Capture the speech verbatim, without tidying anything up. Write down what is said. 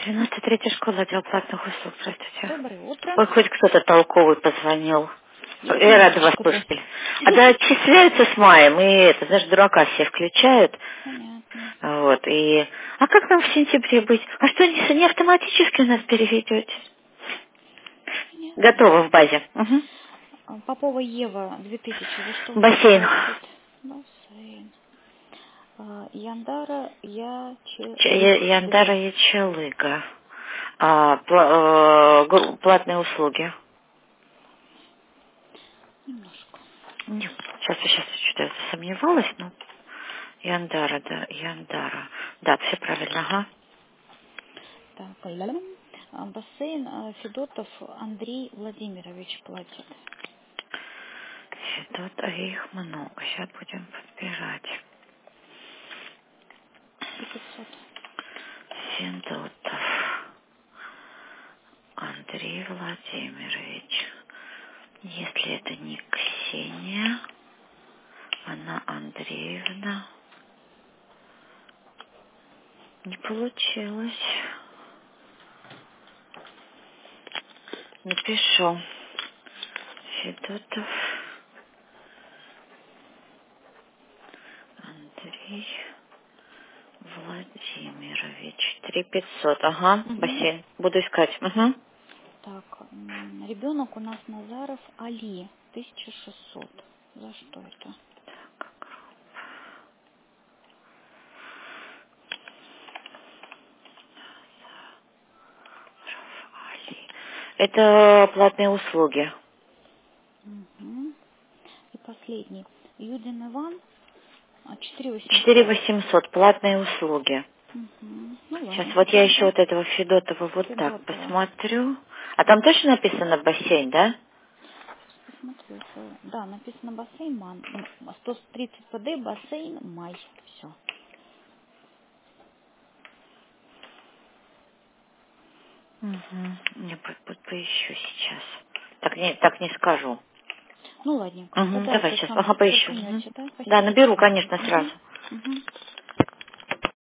девяносто третья школа, отдел платных услуг. Здравствуйте. Доброе утро. Ой, хоть кто-то толковый позвонил. Я Я рада вас немножко, да. слышать. А да, отчисляются с маем, и это, знаешь, дурака все включают. Понятно. Вот, и... А как нам в сентябре быть? А что, не, не автоматически у нас переведете? Понятно. Готово в базе. Угу. А, Попова Ева, две тысячи, за что у нас Бассейн. платит? Бассейн. А, Яндара, я, Ч- Я- Челык, Яндара где? Ячалыга. А, пла- э, гру- платные услуги. Немножко. Нет, сейчас, сейчас что-то сомневалась, но... Яндара, да, Яндара. Да, все правильно, ага. Так, ля-ля. А, Бассейн а, Федотов Андрей Владимирович платит. Тут а их много. Сейчас будем подбирать. три пятьсот. Синдотов Андрей Владимирович. Если это не Ксения, она Андреевна. Не получилось. Напишу. Федотов Андрей Владимирович. Три пятьсот. Ага, Угу. бассейн. Буду искать. Угу. Так, м, ребенок у нас Назаров Али, тысяча шестьсот. За что это? Это платные услуги. Угу. И последний. Юдин Иван, а, четыре Четыре восемьсот. восемьсот платные услуги. Угу. Ну, Сейчас ладненько вот я еще тогда. вот этого Федотова вот так Федотова. посмотрю. А там точно написано бассейн, да? Посмотрю. это- Да, написано бассейн Ман. м, сто тридцать ПД, бассейн Май. Все. Угу. Не, по- по- поищу сейчас. Так не, так не скажу. Ну, ладненько. Угу, Тогда давай это сейчас. самое Ага, поищу. Мгм. черканете, да? Да, Спасибо. наберу, конечно, Угу. сразу. Угу.